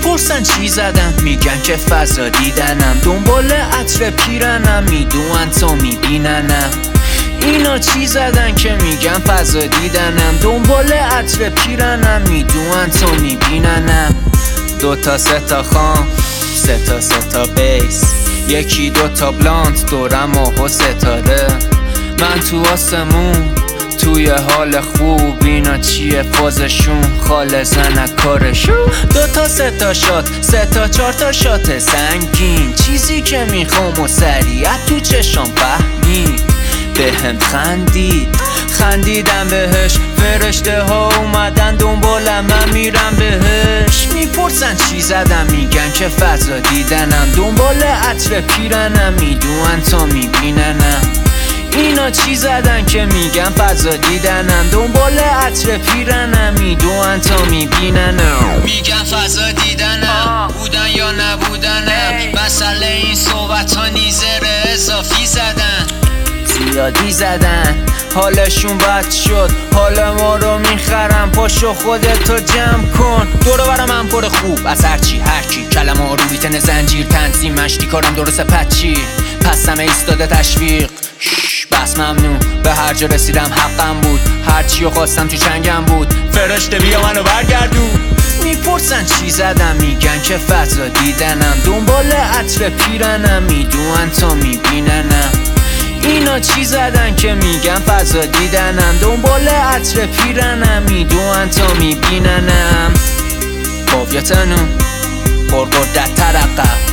میپرسن چی زدم، میگن که فضا دیدنم. دنبال عطر پیرنم، میدونن تا میبیننم. اینا چی زدن که میگن فضا دیدنم. دنبال عطر پیرنم، میدونن تا میبیننم. دوتا سه تا خام، سه تا بیس، یکی دوتا بلانت، دورم ماه و ستاره. من تو آسمون توی حال خوب، اینا چیه فازشون، خاله زنک کارشون. دوتا سه تا شات، سه تا چار تا شات سنگین، چیزی که میخوام و سریع تو چشام فهمید. بهم خندیدم بهش، فرشته ها اومدن دنبالم، من میرم بهش. میپرسن چی زدم، میگن که فضا دیدنم. دنبال عطر پیرنم، میدونن تا میبیننم. اینا چی زدن که میگن فضا دیدنم. دنبال عطر پیرنم، میدونن تا میبیننم. میگن فضا دیدنم، بودن یا نبودنم. مسئله این صحبت ها نیزره اضافی زدن، زیادی زدن. حالشون بد شد، حال ما رو میخرم. پاشو خودتو جمع کن، دورو برا من پر خوب از هرچی هرکی. کلمه ها رو بیتن زنجیر تنظیمش، کارم درست پچی. پس همه ایستاده تشویق، بس ممنون. به هر جا رسیدم حقم بود، هرچی رو خواستم تو چنگم بود. فرشته بیا منو برگردون. میپرسن چی زدم، میگن که فضا دیدنم. دنبال عطر پیرنم، میدونن تا میبیننم. اینا چی زدن که میگن فضا دیدنم. دنبال عطر پیرنم، میدونن تا میبیننم. قویتنون پرقدرت ترقه،